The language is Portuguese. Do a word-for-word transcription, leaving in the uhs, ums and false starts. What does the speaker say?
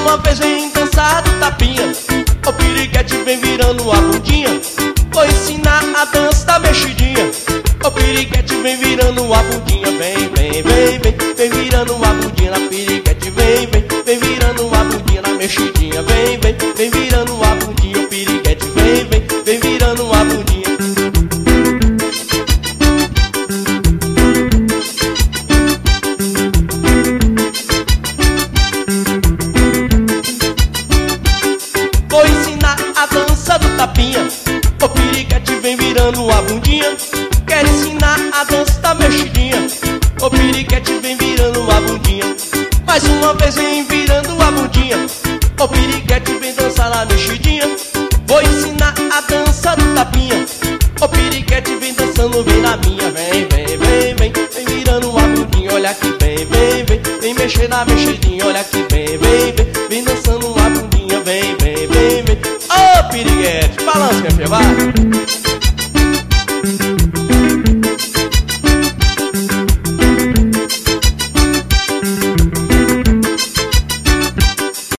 uma vez vem dançar do tapinha. O piriguete vem virando a bundinha. Vou ensinar a dança da mexidinha. O piriguete vem virando a bundinha. Vem, vem, vem, vem, vem virando a bundinha na piriguete. Vem, vem, vem virando a bundinha na mexidinha. Vem, vem, vem virando a bundinha. O piriguete vem, vem, vem virando a bundinha. Vou ensinar a dança do tapinha. O piriguete vem virando a bundinha. Quero ensinar a dança da mexidinha. O piriguete vem virando a bundinha. Mais uma vez vem virando a bundinha. O piriguete vem dançar na mexidinha. Vou ensinar a dança do tapinha. O piriguete vem dançando, vem na minha. Vem, vem, vem, vem, vem virando a bundinha. Olha aqui, vem, vem, vem, vem mexer na mexidinha. Olha aqui, vem, vem, vem, vem dançando a bundinha. Vem, vem, vem, vem. Ô, piriguete, balança, minha filha, vai.